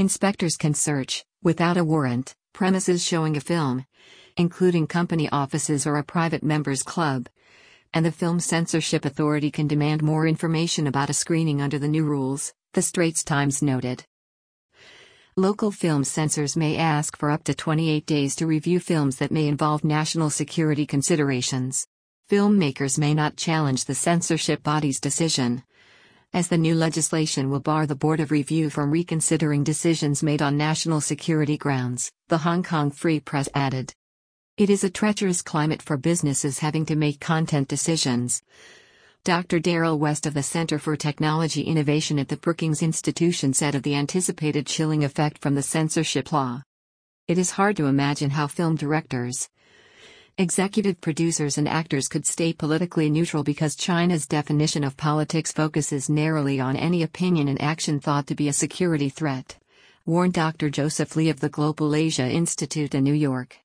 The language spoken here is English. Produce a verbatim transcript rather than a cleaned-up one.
Inspectors can search, without a warrant, premises showing a film, including company offices or a private members club. And the Film Censorship Authority can demand more information about a screening under the new rules, the Straits Times noted. Local film censors may ask for up to twenty-eight days to review films that may involve national security considerations. Filmmakers may not challenge the censorship body's decision, as the new legislation will bar the Board of Review from reconsidering decisions made on national security grounds, the Hong Kong Free Press added. It is a treacherous climate for businesses having to make content decisions. Doctor Daryl West of the Center for Technology Innovation at the Brookings Institution said of the anticipated chilling effect from the censorship law. It is hard to imagine how film directors, executive producers and actors could stay politically neutral because China's definition of politics focuses narrowly on any opinion and action thought to be a security threat, warned Doctor Joseph Lee of the Global Asia Institute in New York.